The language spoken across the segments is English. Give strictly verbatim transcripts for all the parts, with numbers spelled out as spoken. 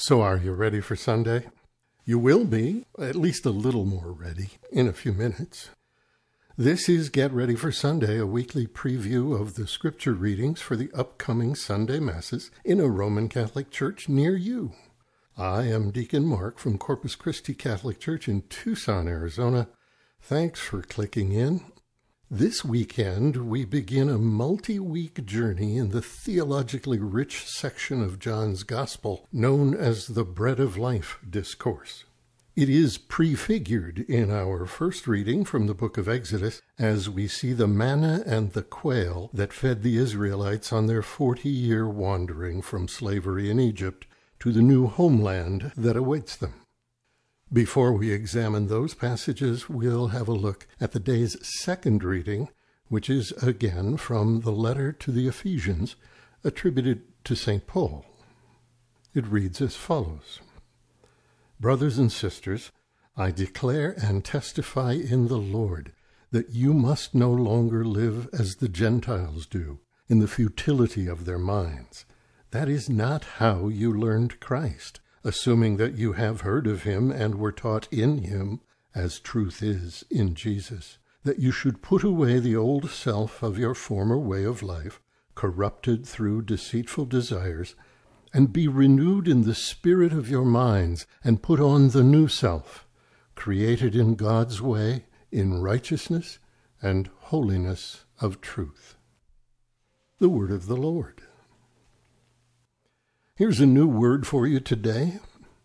So are you ready for Sunday? You will be, at least a little more ready, in a few minutes. This is Get Ready for Sunday, a weekly preview of the scripture readings for the upcoming Sunday Masses in a Roman Catholic church near you. I am Deacon Mark from Corpus Christi Catholic Church in Tucson, Arizona. Thanks for clicking in. This weekend, we begin a multi-week journey in the theologically rich section of John's Gospel known as the Bread of Life discourse. It is prefigured in our first reading from the book of Exodus as we see the manna and the quail that fed the Israelites on their forty-year wandering from slavery in Egypt to the new homeland that awaits them. Before we examine those passages, we'll have a look at the day's second reading, which is again from the letter to the Ephesians, attributed to Saint Paul. It reads as follows: Brothers and sisters, I declare and testify in the Lord that you must no longer live as the Gentiles do, in the futility of their minds. That is not how you learned Christ, assuming that you have heard of him and were taught in him, as truth is in Jesus, that you should put away the old self of your former way of life, corrupted through deceitful desires, and be renewed in the spirit of your minds, and put on the new self, created in God's way, in righteousness and holiness of truth. The word of the Lord. Here's a new word for you today: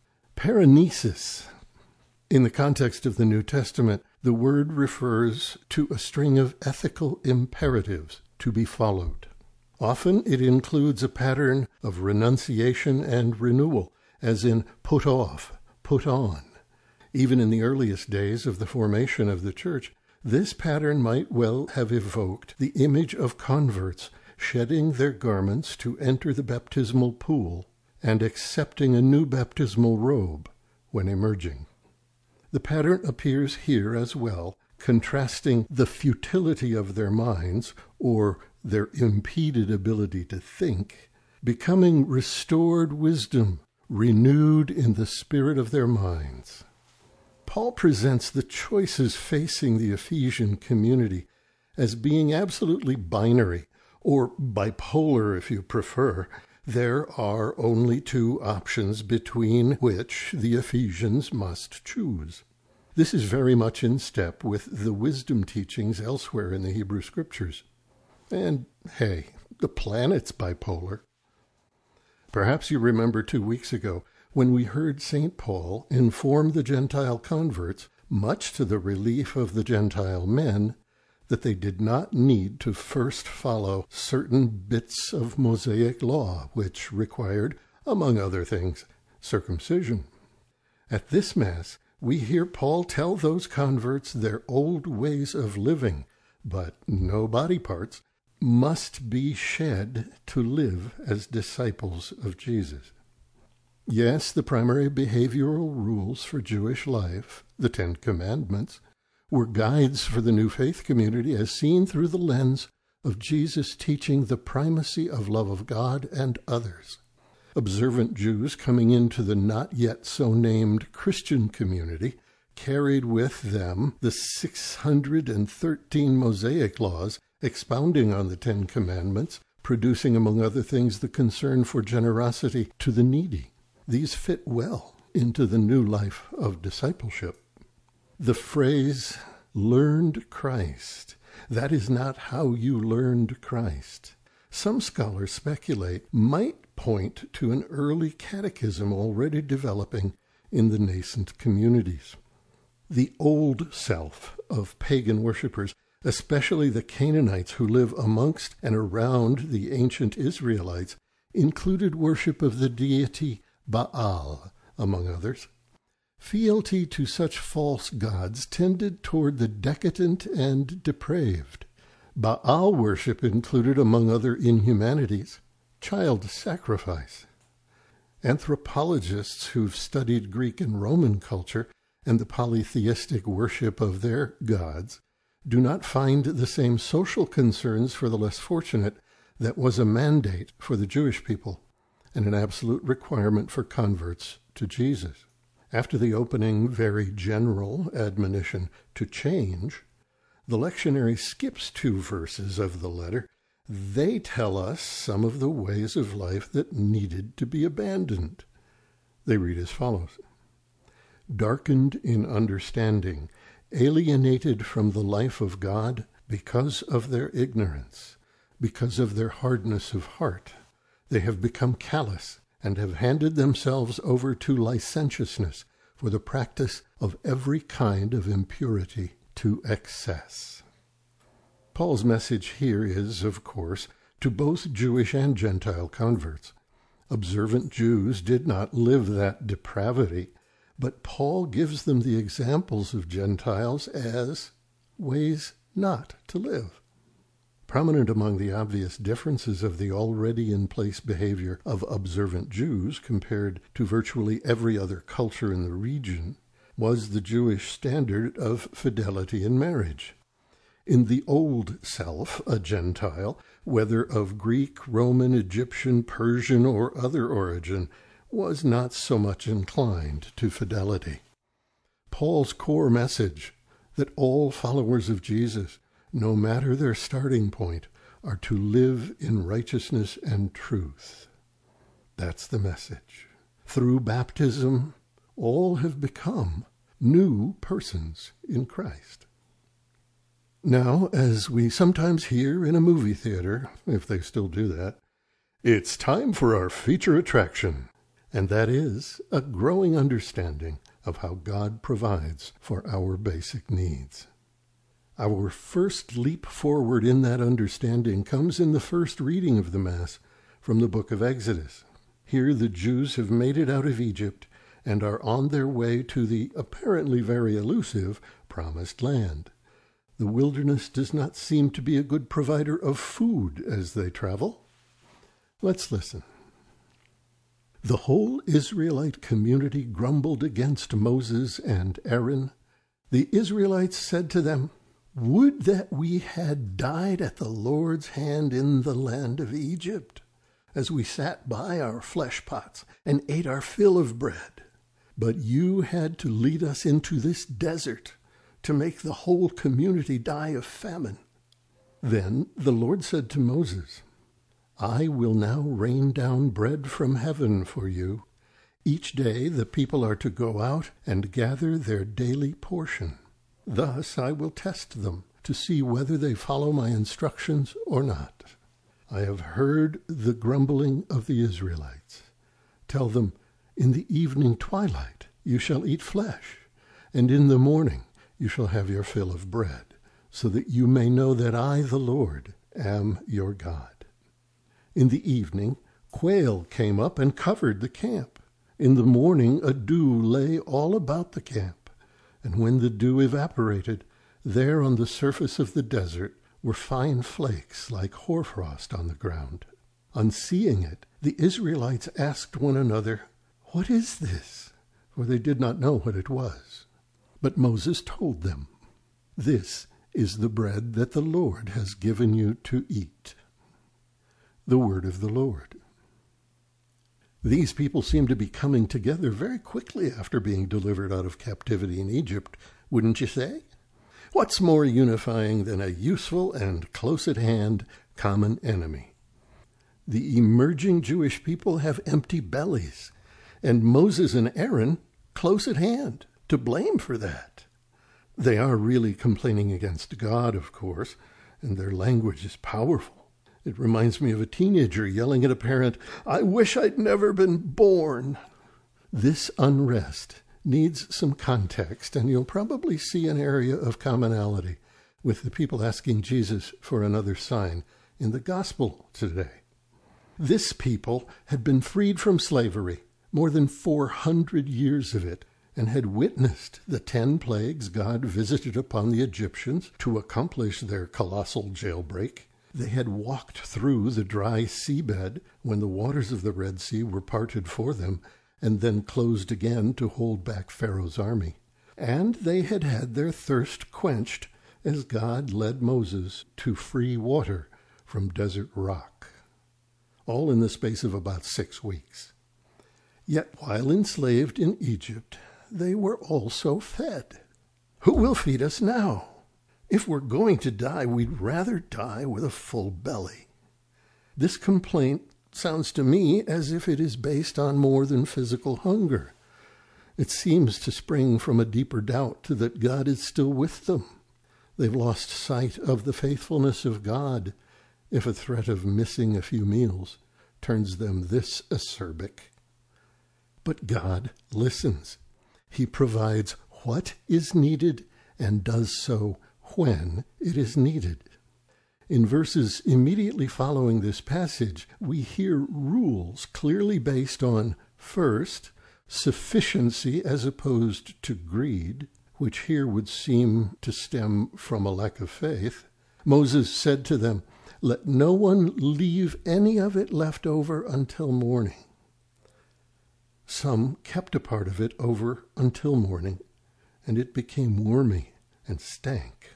paranesis. In the context of the New Testament, the word refers to a string of ethical imperatives to be followed. Often it includes a pattern of renunciation and renewal, as in put off, put on. Even in the earliest days of the formation of the church, this pattern might well have evoked the image of converts shedding their garments to enter the baptismal pool and accepting a new baptismal robe when emerging. The pattern appears here as well, contrasting the futility of their minds, or their impeded ability to think, becoming restored wisdom, renewed in the spirit of their minds. Paul presents the choices facing the Ephesian community as being absolutely binary, or bipolar if you prefer. There are only two options between which the Ephesians must choose. This is very much in step with the wisdom teachings elsewhere in the Hebrew Scriptures. And, hey, the planet's bipolar. Perhaps you remember two weeks ago when we heard Saint Paul inform the Gentile converts, much to the relief of the Gentile men, that they did not need to first follow certain bits of Mosaic law, which required, among other things, circumcision. At this Mass, we hear Paul tell those converts their old ways of living, but no body parts, must be shed to live as disciples of Jesus. Yes, the primary behavioral rules for Jewish life, the Ten Commandments, were guides for the new faith community as seen through the lens of Jesus teaching the primacy of love of God and others. Observant Jews coming into the not yet so named Christian community carried with them the six hundred thirteen Mosaic laws expounding on the Ten Commandments, producing among other things the concern for generosity to the needy. These fit well into the new life of discipleship. The phrase, learned Christ, that is not how you learned Christ, some scholars speculate might point to an early catechism already developing in the nascent communities. The old self of pagan worshippers, especially the Canaanites who live amongst and around the ancient Israelites, included worship of the deity Baal, among others. Fealty to such false gods tended toward the decadent and depraved. Baal worship included, among other inhumanities, child sacrifice. Anthropologists who've studied Greek and Roman culture and the polytheistic worship of their gods do not find the same social concerns for the less fortunate that was a mandate for the Jewish people, and an absolute requirement for converts to Jesus. After the opening, very general admonition to change, the lectionary skips two verses of the letter. They tell us some of the ways of life that needed to be abandoned. They read as follows: darkened in understanding, alienated from the life of God because of their ignorance, because of their hardness of heart. They have become callous and have handed themselves over to licentiousness for the practice of every kind of impurity to excess. Paul's message here is, of course, to both Jewish and Gentile converts. Observant Jews did not live that depravity, but Paul gives them the examples of Gentiles as ways not to live. Prominent among the obvious differences of the already in place behavior of observant Jews compared to virtually every other culture in the region was the Jewish standard of fidelity in marriage. In the old self, a Gentile, whether of Greek, Roman, Egyptian, Persian, or other origin, was not so much inclined to fidelity. Paul's core message, that all followers of Jesus, no matter their starting point, are to live in righteousness and truth. That's the message. Through baptism, all have become new persons in Christ. Now, as we sometimes hear in a movie theater, if they still do that, it's time for our feature attraction. And that is a growing understanding of how God provides for our basic needs. Our first leap forward in that understanding comes in the first reading of the Mass from the book of Exodus. Here the Jews have made it out of Egypt and are on their way to the apparently very elusive Promised Land. The wilderness does not seem to be a good provider of food as they travel. Let's listen. The whole Israelite community grumbled against Moses and Aaron. The Israelites said to them, "Would that we had died at the Lord's hand in the land of Egypt, as we sat by our flesh pots and ate our fill of bread. But you had to lead us into this desert to make the whole community die of famine." Then the Lord said to Moses, "I will now rain down bread from heaven for you. Each day the people are to go out and gather their daily portion. Thus I will test them to see whether they follow my instructions or not. I have heard the grumbling of the Israelites. Tell them, in the evening twilight you shall eat flesh, and in the morning you shall have your fill of bread, so that you may know that I, the Lord, am your God." In the evening, quail came up and covered the camp. In the morning, a dew lay all about the camp. And when the dew evaporated, there on the surface of the desert were fine flakes like hoarfrost on the ground. On seeing it, the Israelites asked one another, "What is this?" For they did not know what it was. But Moses told them, "This is the bread that the Lord has given you to eat." The word of the Lord. These people seem to be coming together very quickly after being delivered out of captivity in Egypt, wouldn't you say? What's more unifying than a useful and close at hand common enemy? The emerging Jewish people have empty bellies, and Moses and Aaron close at hand, to blame for that. They are really complaining against God, of course, and their language is powerful. It reminds me of a teenager yelling at a parent, "I wish I'd never been born." This unrest needs some context, and you'll probably see an area of commonality with the people asking Jesus for another sign in the gospel today. This people had been freed from slavery, more than four hundred years of it, and had witnessed the ten plagues God visited upon the Egyptians to accomplish their colossal jailbreak. They had walked through the dry seabed when the waters of the Red Sea were parted for them and then closed again to hold back Pharaoh's army. And they had had their thirst quenched as God led Moses to free water from desert rock. all in the space of about six weeks. Yet while enslaved in Egypt, they were also fed. Who will feed us now? If we're going to die, we'd rather die with a full belly. This complaint sounds to me as if it is based on more than physical hunger. It seems to spring from a deeper doubt that God is still with them. They've lost sight of the faithfulness of God if a threat of missing a few meals turns them this acerbic. But God listens. He provides what is needed and does so when it is needed. In verses immediately following this passage, we hear rules clearly based on, first, sufficiency as opposed to greed, which here would seem to stem from a lack of faith. Moses said to them, "Let no one leave any of it left over until morning." Some kept a part of it over until morning, and it became wormy and stank.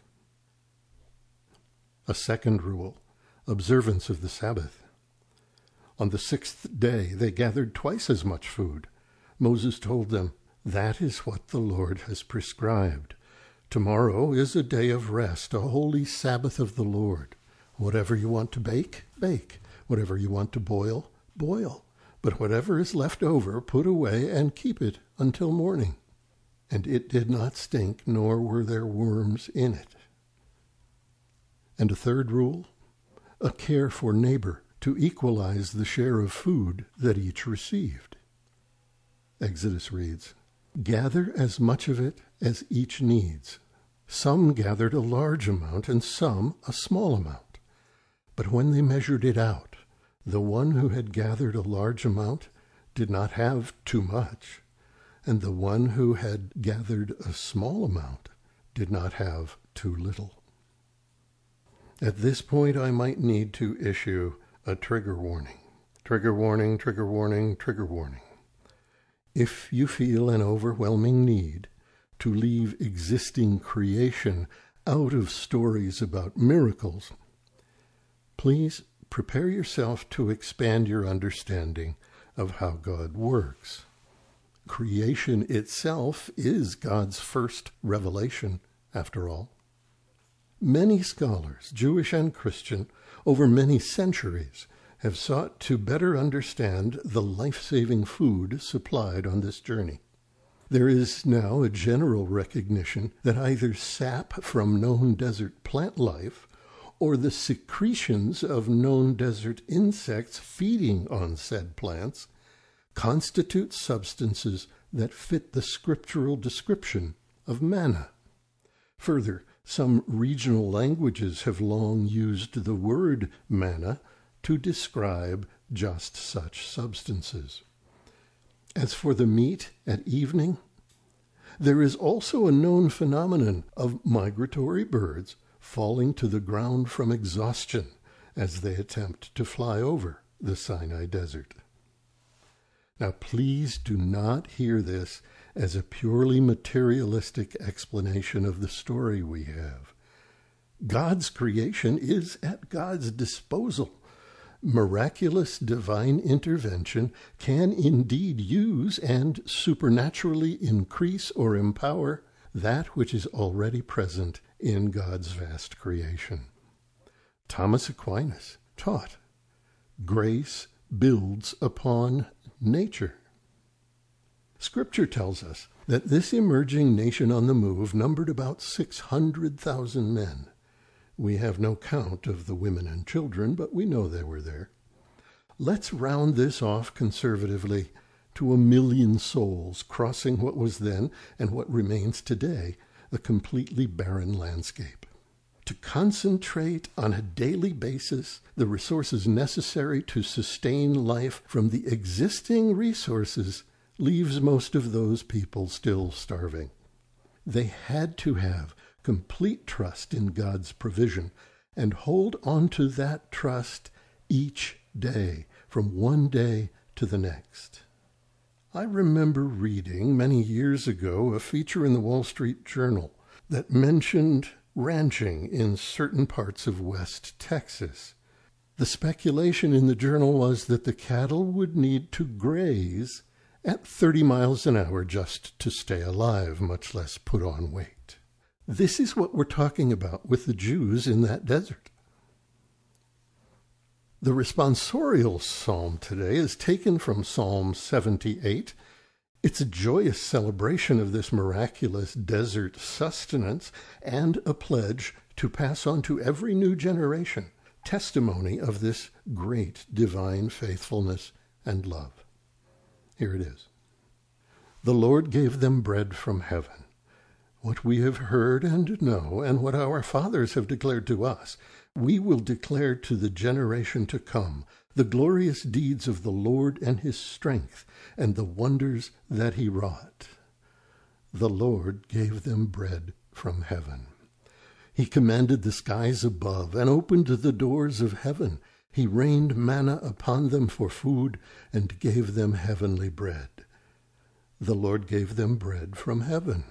A second rule, observance of the Sabbath. On the sixth day they gathered twice as much food. Moses told them, "That is what the Lord has prescribed. Tomorrow is a day of rest, a holy Sabbath of the Lord. Whatever you want to bake, bake. Whatever you want to boil, boil. But whatever is left over, put away and keep it until morning." And it did not stink, nor were there worms in it. And a third rule, a care for neighbor to equalize the share of food that each received. Exodus reads, "Gather as much of it as each needs. Some gathered a large amount and some a small amount. But when they measured it out, the one who had gathered a large amount did not have too much, and the one who had gathered a small amount did not have too little." At this point, I might need to issue a trigger warning. Trigger warning, trigger warning, trigger warning. If you feel an overwhelming need to leave existing creation out of stories about miracles, please prepare yourself to expand your understanding of how God works. Creation itself is God's first revelation, after all. Many scholars, Jewish and Christian, over many centuries, have sought to better understand the life-saving food supplied on this journey. There is now a general recognition that either sap from known desert plant life or the secretions of known desert insects feeding on said plants constitute substances that fit the scriptural description of manna. Further, some regional languages have long used the word manna to describe just such substances. As for the meat at evening, there is also a known phenomenon of migratory birds falling to the ground from exhaustion as they attempt to fly over the Sinai Desert. Now, please do not hear this as a purely materialistic explanation of the story we have. God's creation is at God's disposal. Miraculous divine intervention can indeed use and supernaturally increase or empower that which is already present in God's vast creation. Thomas Aquinas taught, "Grace builds upon nature." Scripture tells us that this emerging nation on the move numbered about six hundred thousand men. We have no count of the women and children, but we know they were there. Let's round this off conservatively to a million souls crossing what was then, and what remains today, a completely barren landscape. To concentrate on a daily basis the resources necessary to sustain life from the existing resources leaves most of those people still starving. They had to have complete trust in God's provision and hold on to that trust each day, from one day to the next. I remember reading many years ago a feature in the Wall Street Journal that mentioned ranching in certain parts of West Texas. The speculation in the journal was that the cattle would need to graze at thirty miles an hour just to stay alive, much less put on weight. This is what we're talking about with the Jews in that desert. The responsorial psalm today is taken from Psalm seventy-eight. It's a joyous celebration of this miraculous desert sustenance and a pledge to pass on to every new generation testimony of this great divine faithfulness and love. Here it is. The Lord gave them bread from heaven, what we have heard and know, and what our fathers have declared to us. We will declare to the generation to come the glorious deeds of the Lord and his strength, and the wonders that he wrought. The Lord gave them bread from heaven. He commanded the skies above, and opened the doors of heaven. He rained manna upon them for food, and gave them heavenly bread. The Lord gave them bread from heaven.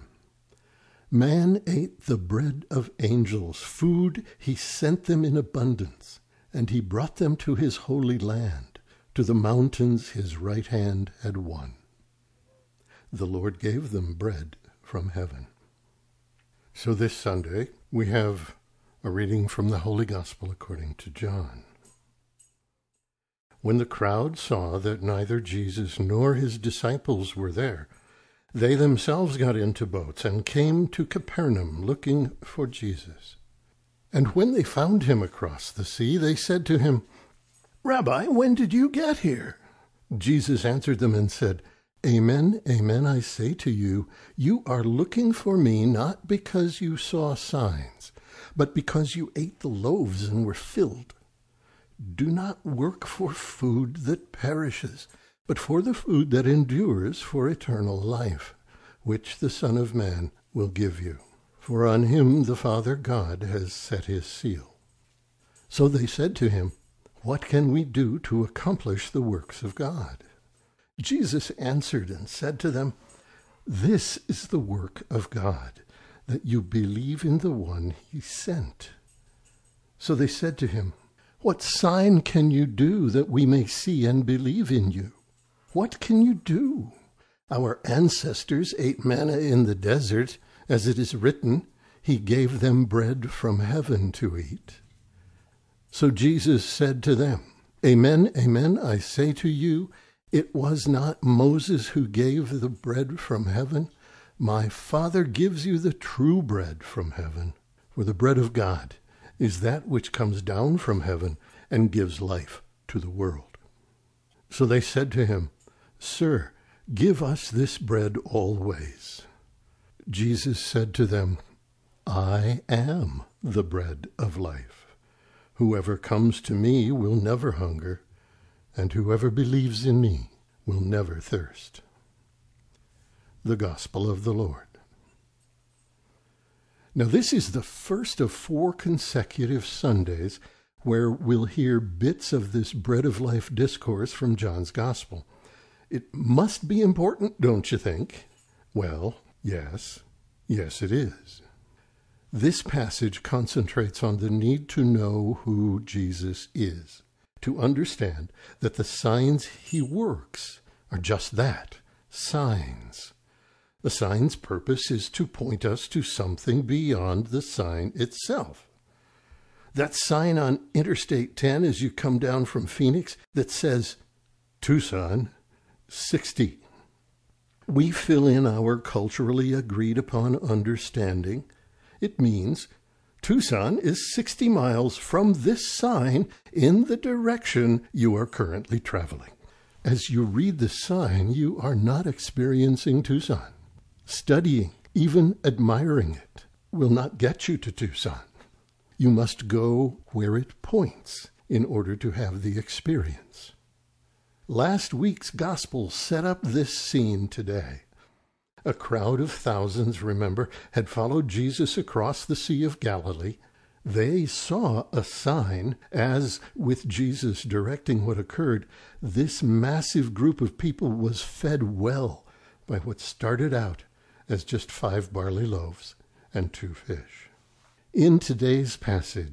Man ate the bread of angels. Food he sent them in abundance, and he brought them to his holy land, to the mountains his right hand had won. The Lord gave them bread from heaven. So this Sunday, we have a reading from the Holy Gospel according to John. When the crowd saw that neither Jesus nor his disciples were there, they themselves got into boats and came to Capernaum looking for Jesus. And when they found him across the sea, they said to him, "Rabbi, when did you get here?" Jesus answered them and said, "Amen, amen, I say to you, you are looking for me not because you saw signs, but because you ate the loaves and were filled. Do not work for food that perishes, but for the food that endures for eternal life, which the Son of Man will give you. For on him the Father God has set his seal." So they said to him, "What can we do to accomplish the works of God?" Jesus answered and said to them, "This is the work of God, that you believe in the one he sent." So they said to him, "What sign can you do that we may see and believe in you? What can you do? Our ancestors ate manna in the desert, as it is written, he gave them bread from heaven to eat." So Jesus said to them, "Amen, amen, I say to you, it was not Moses who gave the bread from heaven. My Father gives you the true bread from heaven. For the bread of God is that which comes down from heaven and gives life to the world." So they said to him, "Sir, give us this bread always." Jesus said to them, "I am the bread of life. Whoever comes to me will never hunger, and whoever believes in me will never thirst." The Gospel of the Lord. Now this is the first of four consecutive Sundays where we'll hear bits of this bread of life discourse from John's Gospel. It must be important, don't you think? Well, yes, yes it is. This passage concentrates on the need to know who Jesus is, to understand that the signs he works are just that, signs. The sign's purpose is to point us to something beyond the sign itself. That sign on Interstate ten as you come down from Phoenix that says Tucson sixty. We fill in our culturally agreed upon understanding. It means Tucson is sixty miles from this sign in the direction you are currently traveling. As you read the sign, you are not experiencing Tucson. Studying, even admiring it, will not get you to Tucson. You must go where it points in order to have the experience. Last week's gospel set up this scene today. A crowd of thousands, remember, had followed Jesus across the Sea of Galilee. They saw a sign as, with Jesus directing what occurred, this massive group of people was fed well by what started out as just five barley loaves and two fish. In today's passage,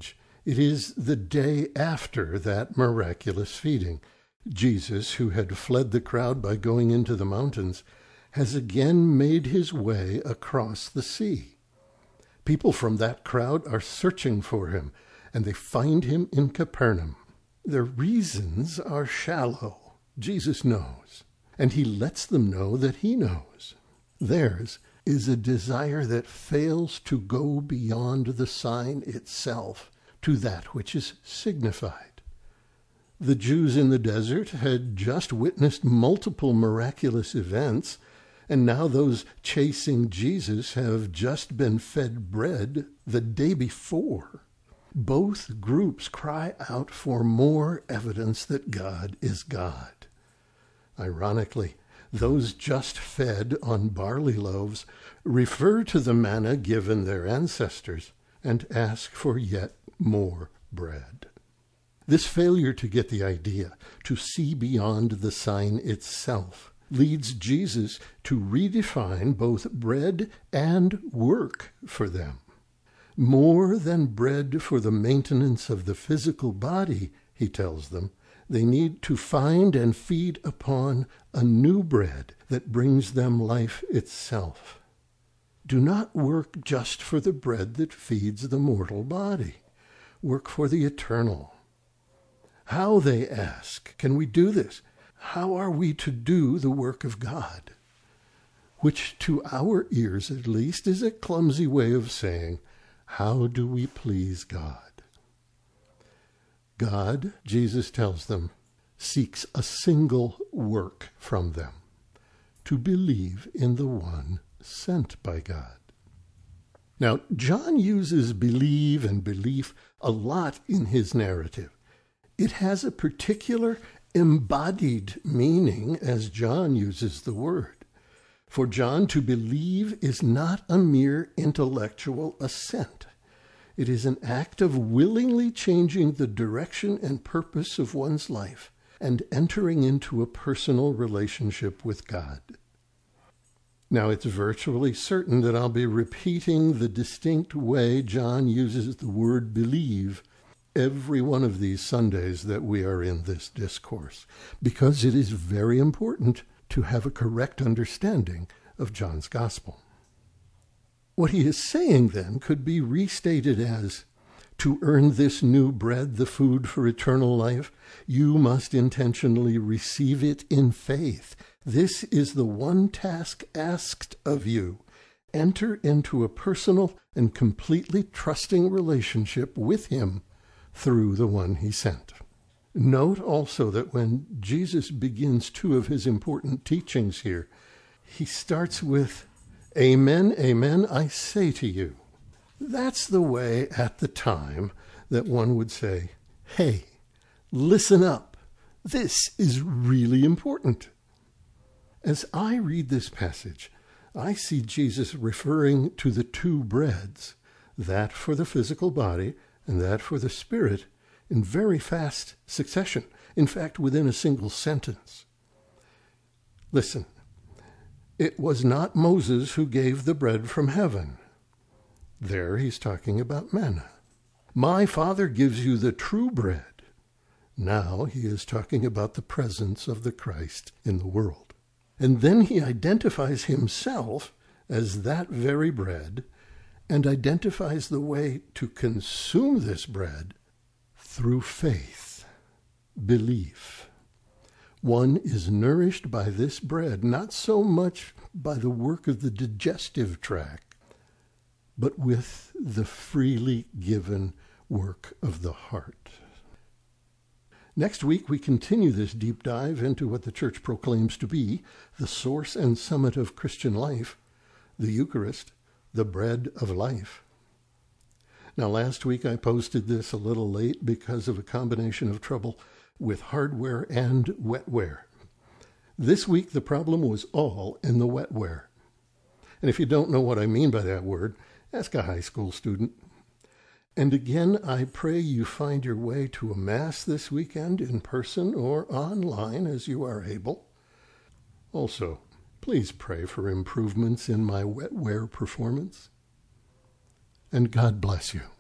It is the day after that miraculous feeding. Jesus, who had fled the crowd by going into the mountains, has again made his way across the sea. People from that crowd are searching for him, and they find him in Capernaum. Their reasons are shallow. Jesus knows, and he lets them know that he knows. Theirs is a desire that fails to go beyond the sign itself to that which is signified. The Jews in the desert had just witnessed multiple miraculous events, and now those chasing Jesus have just been fed bread the day before. Both groups cry out for more evidence that God is God. Ironically, those just fed on barley loaves refer to the manna given their ancestors and ask for yet more bread. This failure to get the idea, to see beyond the sign itself, leads Jesus to redefine both bread and work for them. More than bread for the maintenance of the physical body, he tells them, they need to find and feed upon a new bread that brings them life itself. Do not work just for the bread that feeds the mortal body. Work for the eternal. How, they ask, can we do this? How are we to do the work of God? Which, to our ears at least, is a clumsy way of saying, how do we please God? God, Jesus tells them, seeks a single work from them, to believe in the one sent by God. Now, John uses believe and belief a lot in his narrative. It has a particular embodied meaning as John uses the word. For John, to believe is not a mere intellectual assent. It is an act of willingly changing the direction and purpose of one's life and entering into a personal relationship with God. Now, it's virtually certain that I'll be repeating the distinct way John uses the word believe every one of these Sundays that we are in this discourse, because it is very important to have a correct understanding of John's Gospel. What he is saying, then, could be restated as, to earn this new bread, the food for eternal life, you must intentionally receive it in faith. This is the one task asked of you. Enter into a personal and completely trusting relationship with him through the one he sent. Note also that when Jesus begins two of his important teachings here, he starts with, Amen, amen, I say to you. That's the way at the time that one would say, hey, listen up. This is really important. As I read this passage, I see Jesus referring to the two breads, that for the physical body and that for the spirit, in very fast succession, in fact, within a single sentence. Listen, it was not Moses who gave the bread from heaven. There he's talking about manna. My Father gives you the true bread. Now he is talking about the presence of the Christ in the world. And then he identifies himself as that very bread and identifies the way to consume this bread through faith, belief. One is nourished by this bread, not so much by the work of the digestive tract, but with the freely given work of the heart. Next week, we continue this deep dive into what the Church proclaims to be the source and summit of Christian life, the Eucharist, the bread of life. Now, last week I posted this a little late because of a combination of trouble with hardware and wetware. This week the problem was all in the wetware. And if you don't know what I mean by that word, ask a high school student. And again, I pray you find your way to a Mass this weekend in person or online as you are able. Also, please pray for improvements in my wetware performance. And God bless you.